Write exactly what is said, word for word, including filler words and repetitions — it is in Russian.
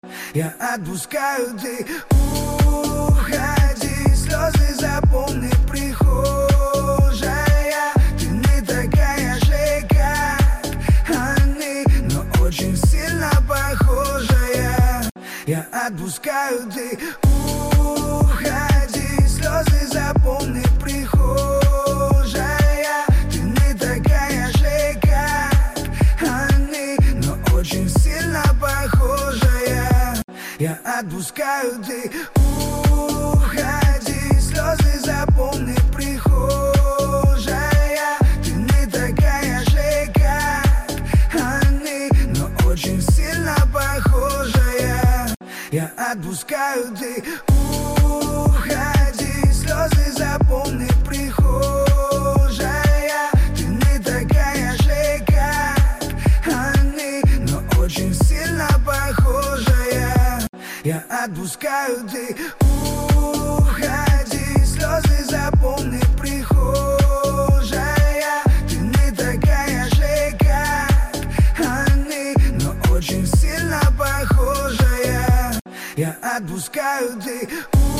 Я отпускаю, ты уходи. Слезы запомни, прихожая. Ты не такая же, как они, но очень сильно похожая. Я отпускаю, ты уходи. Слезы запомни, прихожая. Ты не такая же, как они, но очень сильно похожая. Я отпускаю, ты уходи. Слезы запомни, прихожая. Ты не такая же, как они, но очень сильно похожая. Я отпускаю, ты уходи. Слезы запомни, прихожая. Ты не такая же, как они, но очень сильно похожая. Я отпускаю, ты уходи. Слезы запомни, прихожая. Ты не такая же, как они, но очень сильно похожая. Я отпускаю, ты